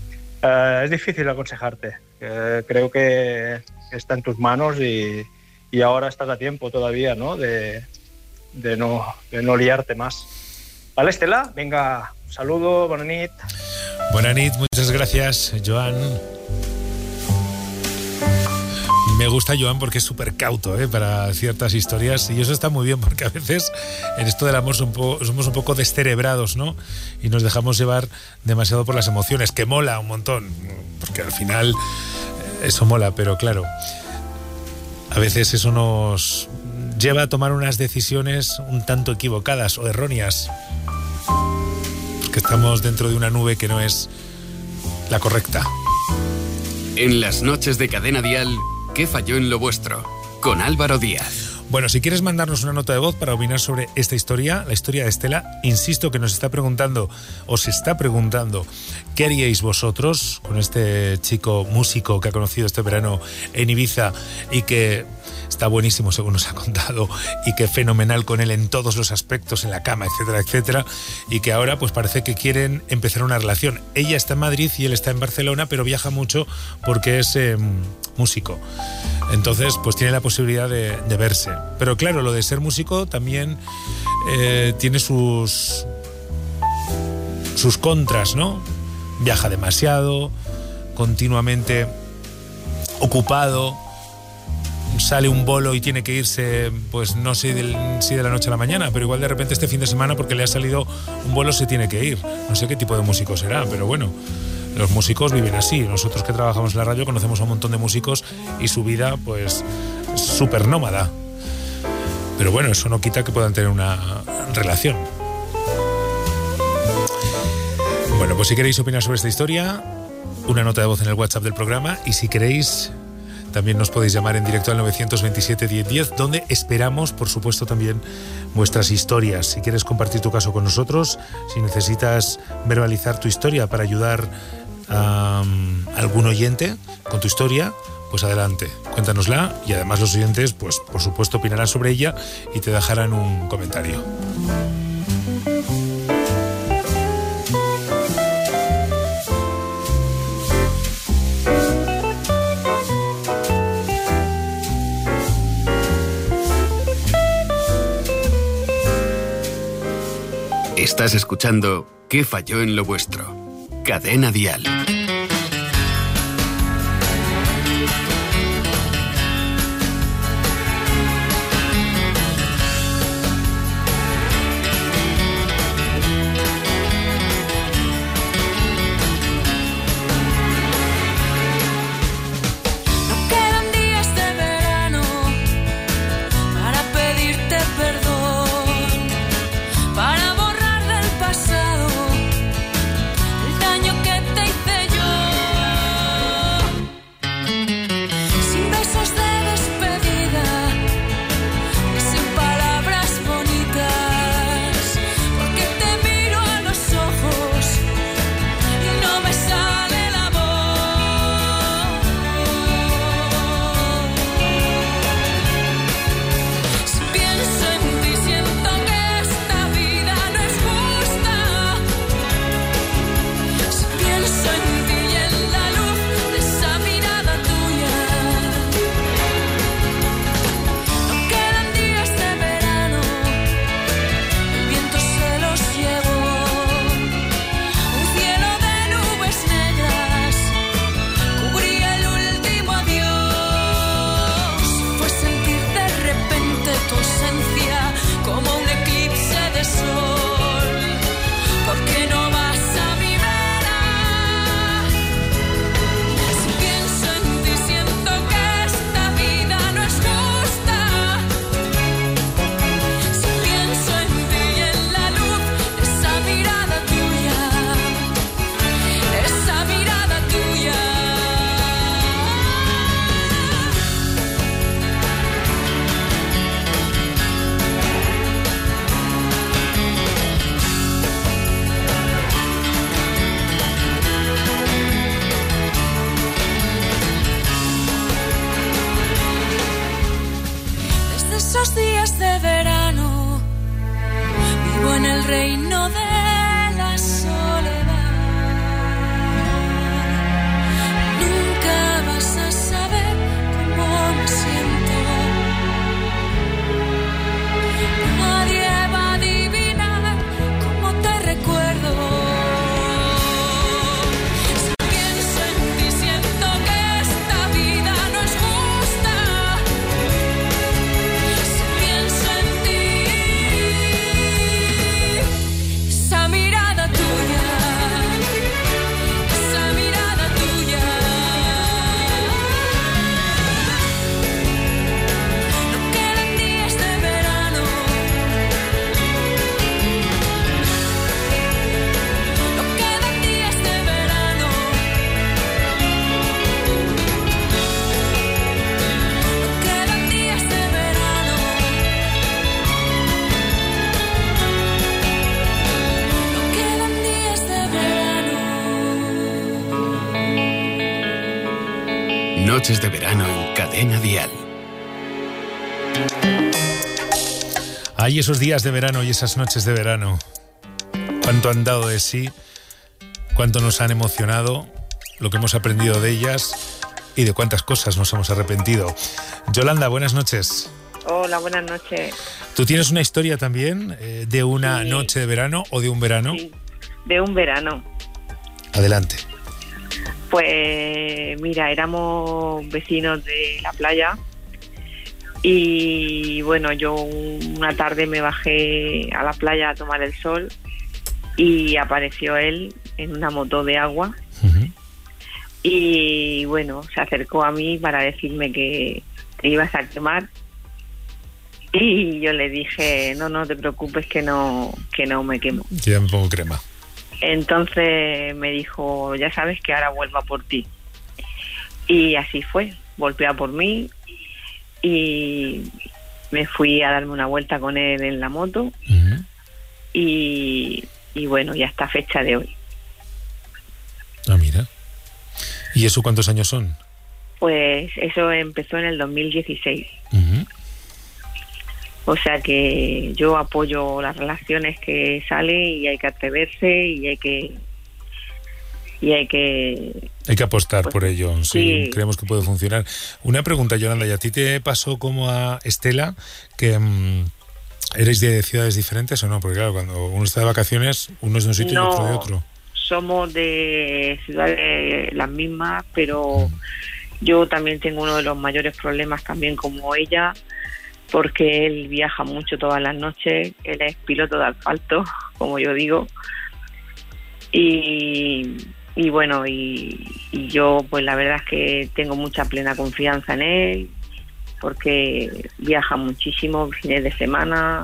Es difícil aconsejarte. Creo que está en tus manos y y ahora estás a tiempo todavía, ¿no? De no liarte más. Vale, Estela, venga, un saludo, bona nit. Bona nit, muchas gracias, Joan. Me gusta Joan porque es súper cauto para ciertas historias, y eso está muy bien, porque a veces en esto del amor somos un poco descerebrados, ¿no? Y nos dejamos llevar demasiado por las emociones, que mola un montón, porque al final eso mola, pero claro, a veces eso nos lleva a tomar unas decisiones un tanto equivocadas o erróneas, porque estamos dentro de una nube que no es la correcta. En las noches de Cadena Dial, ¿qué falló en lo vuestro? Con Álvaro Díaz. Bueno, si quieres mandarnos una nota de voz para opinar sobre esta historia, la historia de Estela, insisto que nos está preguntando, o se está preguntando, ¿qué haríais vosotros con este chico músico que ha conocido este verano en Ibiza y que está buenísimo según nos ha contado, y que fenomenal con él en todos los aspectos, en la cama, etcétera, etcétera, y que ahora pues parece que quieren empezar una relación? Ella está en Madrid y él está en Barcelona, pero viaja mucho porque es músico. Entonces pues tiene la posibilidad de verse. Pero claro, lo de ser músico también tiene sus contras, ¿no? Viaja demasiado, continuamente ocupado, sale un bolo y tiene que irse, pues no sé si de la noche a la mañana, pero igual de repente este fin de semana, porque le ha salido un bolo, se tiene que ir. No sé qué tipo de músico será, pero bueno, los músicos viven así. Nosotros que trabajamos en la radio conocemos a un montón de músicos y su vida pues es súper nómada. Pero bueno, eso no quita que puedan tener una relación. Bueno, pues si queréis opinar sobre esta historia, una nota de voz en el WhatsApp del programa, y si queréis también nos podéis llamar en directo al 927 1010, donde esperamos, por supuesto, también vuestras historias. Si quieres compartir tu caso con nosotros, si necesitas verbalizar tu historia para ayudar a algún oyente con tu historia, pues adelante, cuéntanosla, y además los oyentes, pues por supuesto, opinarán sobre ella y te dejarán un comentario. Estás escuchando ¿Qué falló en lo vuestro? Cadena Dial. Para borrar del pasado el daño que te hice yo. Noches de verano en Cadena Dial. Hay esos días de verano y esas noches de verano. Cuánto han dado de sí, cuánto nos han emocionado, lo que hemos aprendido de ellas y de cuántas cosas nos hemos arrepentido. Yolanda, buenas noches. Hola, buenas noches. ¿Tú tienes una historia también de una noche de verano o de un verano? Sí, de un verano. Adelante. Pues mira, éramos vecinos de la playa y bueno, yo una tarde me bajé a la playa a tomar el sol y apareció él en una moto de agua. Y bueno, se acercó a mí para decirme que te ibas a quemar y yo le dije, no te preocupes que no me quemo. Ya me pongo crema. Entonces me dijo, ya sabes que ahora vuelvo a por ti. Y así fue, volvió a por mí y me fui a darme una vuelta con él en la moto. Y bueno, ya hasta fecha de hoy. Ah, mira. ¿Y eso cuántos años son? Pues eso empezó en el 2016. O sea que yo apoyo las relaciones que salen y hay que atreverse y hay que apostar pues, por ello. Sí, sí. Creemos que puede funcionar. Una pregunta, Yolanda, ¿y a ti te pasó como a Estela que erais de ciudades diferentes o no? Porque claro, cuando uno está de vacaciones, uno es de un sitio y otro de otro. Somos de ciudades las mismas, pero yo también tengo uno de los mayores problemas también como ella, porque él viaja mucho todas las noches, él es piloto de asfalto, como yo digo, y bueno, y yo pues la verdad es que tengo mucha plena confianza en él, porque viaja muchísimo fines de semana,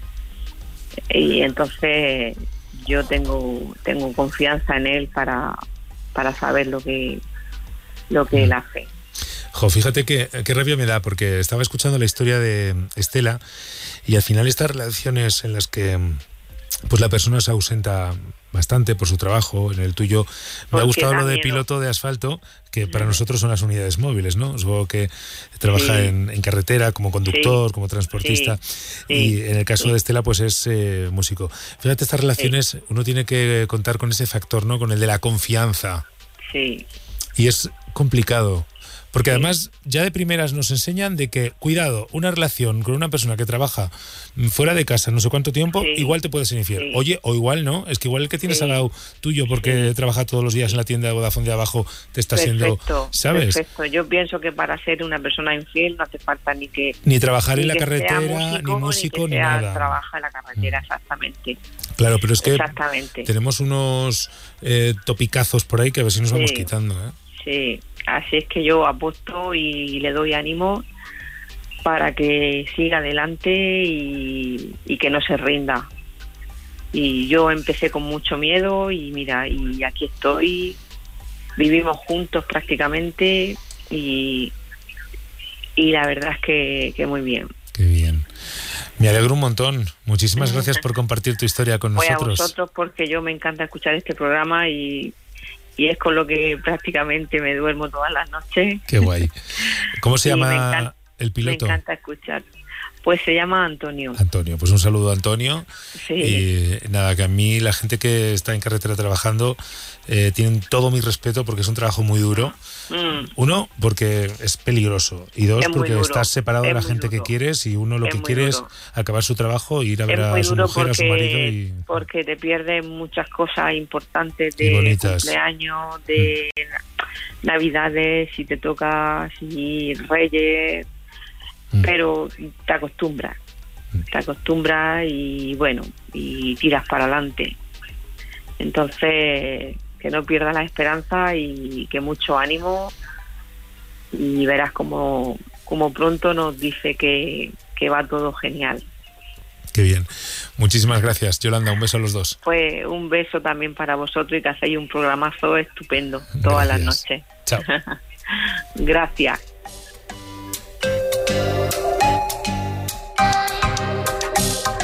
y entonces yo tengo confianza en él para saber lo que él hace. Jo, fíjate qué rabia me da, porque estaba escuchando la historia de Estela y al final estas relaciones en las que pues la persona se ausenta bastante por su trabajo, en el tuyo me ha gustado lo de piloto de asfalto, que para nosotros son las unidades móviles, ¿no? Supongo que trabaja en carretera como conductor, como transportista, y en el caso de Estela pues es músico. Fíjate, estas relaciones uno tiene que contar con ese factor, ¿no? Con el de la confianza. Sí. Y es complicado. Porque además ya de primeras nos enseñan de que, cuidado, una relación con una persona que trabaja fuera de casa no sé cuánto tiempo, igual te puede ser infiel. Oye, o igual no, es que igual el que tienes al lado tuyo porque trabaja todos los días en la tienda de Vodafone de abajo te está haciendo, ¿sabes? Perfecto, yo pienso que para ser una persona infiel no hace falta ni trabajar en la carretera, ni músico, ni nada. Trabaja en la carretera, exactamente. Claro, pero es que tenemos unos topicazos por ahí que a ver si nos vamos quitando, ¿eh? Sí. Así es que yo apuesto y le doy ánimo para que siga adelante y que no se rinda. Y yo empecé con mucho miedo y mira, y aquí estoy, vivimos juntos prácticamente y la verdad es que muy bien. Qué bien. Me alegro un montón. Muchísimas gracias por compartir tu historia con nosotros. A vosotros, porque yo me encanta escuchar este programa y es con lo que prácticamente me duermo todas las noches. Qué guay. ¿Cómo se llama el piloto? Me encanta escuchar. Pues se llama Antonio. Antonio, pues un saludo a Antonio. Sí. Y nada, que a mí la gente que está en carretera trabajando tienen todo mi respeto porque es un trabajo muy duro. Uno, porque es peligroso. Y dos, porque estás separado de la gente que quieres y uno lo que quiere es acabar su trabajo e ir a ver a su mujer, a su marido. Porque te pierdes muchas cosas importantes de cumpleaños, de Navidades, si te toca, si Reyes... pero te acostumbras y bueno, y tiras para adelante. Entonces, que no pierdas la esperanza y que mucho ánimo, y verás como pronto nos dice que va todo genial. Qué bien. Muchísimas gracias, Yolanda. Un beso a los dos. Pues un beso también para vosotros y que hacéis un programazo estupendo todas las noches. Chao. Gracias.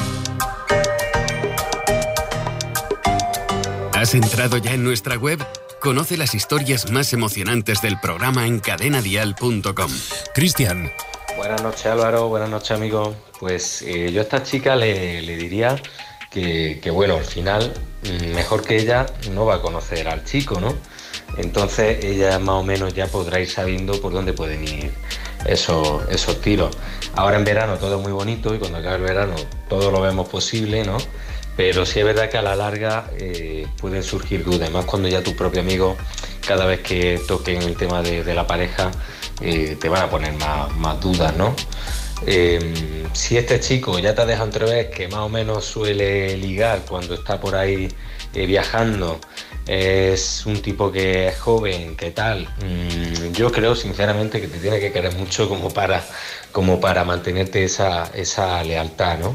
¿Has entrado ya en nuestra web? Conoce las historias más emocionantes del programa en cadenadial.com. Cristian. Buenas noches, Álvaro. Buenas noches, amigos. Pues yo a esta chica le diría que bueno, al final, mejor que ella no va a conocer al chico, ¿no? Entonces ella más o menos ya podrá ir sabiendo por dónde pueden ir esos tiros. Ahora en verano todo es muy bonito y cuando acabe el verano todo lo vemos posible, ¿no? Pero sí es verdad que a la larga pueden surgir dudas, más cuando ya tu propio amigo, cada vez que toquen el tema de la pareja, te van a poner más dudas, ¿no? Si este chico ya te ha dejado entrever que más o menos suele ligar cuando está por ahí viajando, es un tipo que es joven, ¿qué tal? Yo creo sinceramente que te tiene que querer mucho como para mantenerte esa lealtad, ¿no?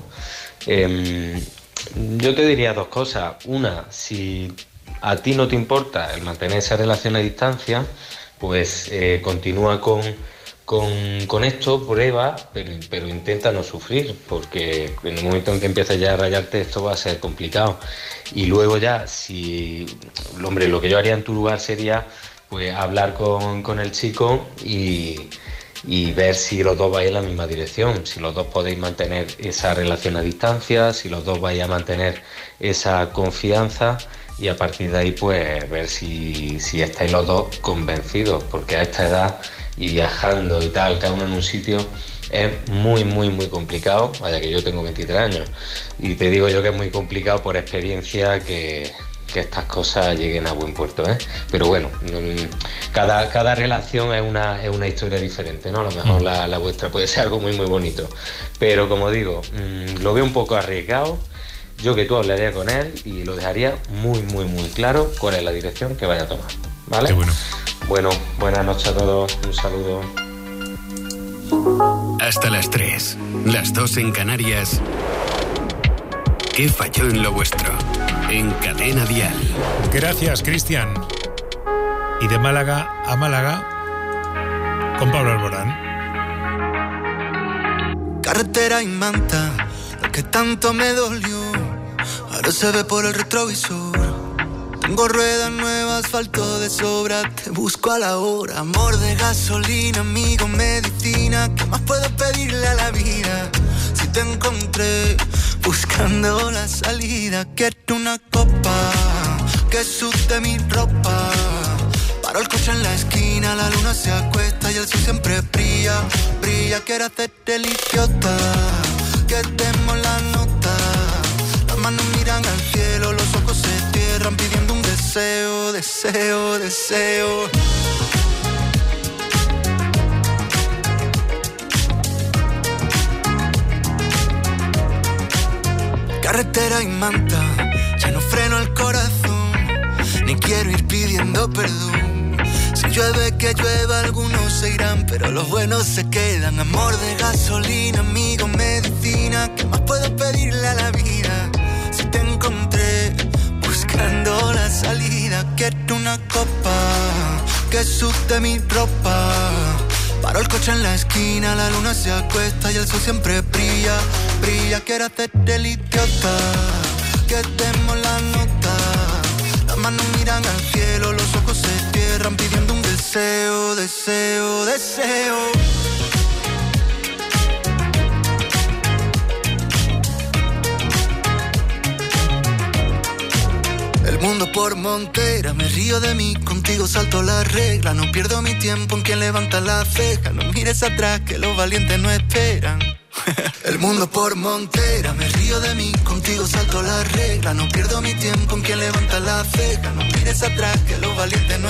Yo te diría dos cosas. Una, si a ti no te importa el mantener esa relación a distancia, pues continúa con esto, prueba, pero intenta no sufrir, porque en el momento en que empiezas ya a rayarte esto va a ser complicado. Y luego ya, hombre, lo que yo haría en tu lugar sería pues hablar con el chico y ver si los dos vais en la misma dirección, si los dos podéis mantener esa relación a distancia, si los dos vais a mantener esa confianza, y a partir de ahí pues ver si estáis los dos convencidos, porque a esta edad y viajando y tal, cada uno en un sitio, es muy muy muy complicado. Vaya que yo tengo 23 años y te digo yo que es muy complicado por experiencia que estas cosas lleguen a buen puerto, ¿eh? Pero bueno, cada relación es una historia diferente, ¿no? A lo mejor la vuestra puede ser algo muy muy bonito, pero como digo, lo veo un poco arriesgado. Yo que tú hablaría con él y lo dejaría muy muy muy claro cuál es la dirección que vaya a tomar, ¿vale? Qué bueno. Bueno, buenas noches a todos, un saludo. Hasta las 3, las 2 en Canarias. ¿Qué falló en lo vuestro? En Cadena Dial. Gracias, Cristian. Y de Málaga a Málaga, con Pablo Alborán. Carretera y manta, lo que tanto me dolió, ahora se ve por el retrovisor. Tengo ruedas nuevas, asfalto de sobra, te busco a la hora. Amor de gasolina, amigo, medicina, ¿qué más puedo pedirle a la vida? Si te encontré buscando la salida, quiero una copa que sude mi ropa. Paro el coche en la esquina, la luna se acuesta y el sol siempre brilla, brilla. Quiero hacerte el idiota, que demos la nota. Las manos miran al cielo, los ojos se cierran pidiendo un deseo, deseo, deseo. Carretera y manta, ya no freno el corazón, ni quiero ir pidiendo perdón. Si llueve que llueva, algunos se irán, pero los buenos se quedan. Amor de gasolina, amigo, medicina, ¿qué más puedo pedirle a la vida? Si te encontré buscando la salida, quiero una copa que sude mi ropa. Paro el coche en la esquina, la luna se acuesta y el sol siempre brilla, brilla. Quiero hacerte el idiota, que demos la nota. Las manos miran al cielo, los ojos se cierran pidiendo un deseo, deseo, deseo. El mundo por montera, me río de mí, contigo salto la regla. No pierdo mi tiempo en quien levanta la ceja. No mires atrás que los valientes no esperan. El mundo por montera, me río de mí, contigo salto la regla. No pierdo mi tiempo en quien levanta la ceja. No mires atrás que los valientes no